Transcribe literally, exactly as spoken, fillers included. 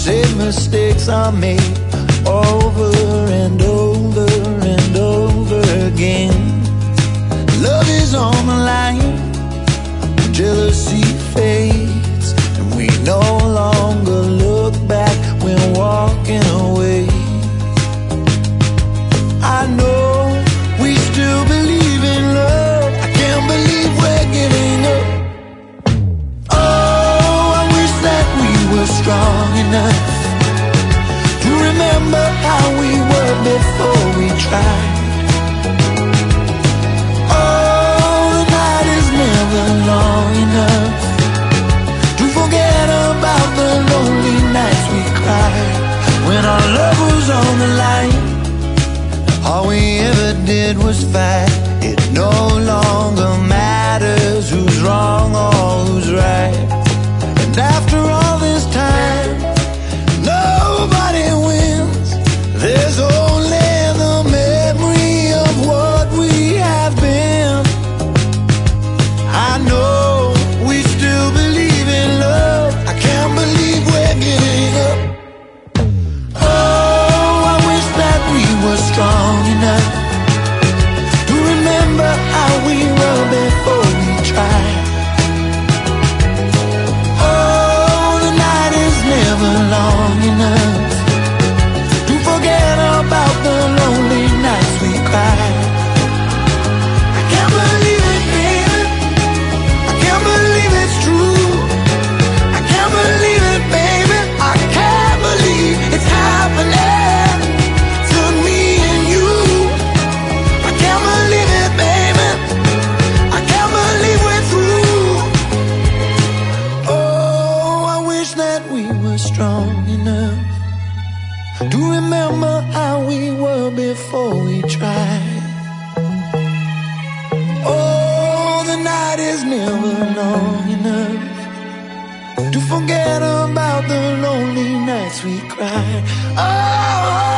same mistakes I made over and over and over again. Love is on the line, jealousy fades, and we no longer look back when walking away. I know we still believe in love. I can't believe we're giving up. Oh, I wish that we were strong enough to remember how we were before we tried. Oh, the night is never long enough to forget about the lonely nights we cried when our love was on the line. All we ever did was fight. It no longer matters who's wrong or who's right. And after all this time, nobody wins. There's only the memory of what we have been. I know we still believe in love. I can't believe we're giving up. Oh, I wish that we were strong enough to remember how we were before we tried. Oh, the night is never long enough to forget about the lonely nights we cried. I can't believe it, baby. I can't believe it's true. I can't believe it, baby. I can't believe it's happening to me and you. I can't believe it, baby. I can't believe we're through. Oh, I wish that we were strong enough to remember how we were before we tried. Oh, the night is never long enough to forget about the lonely nights we cried. Oh,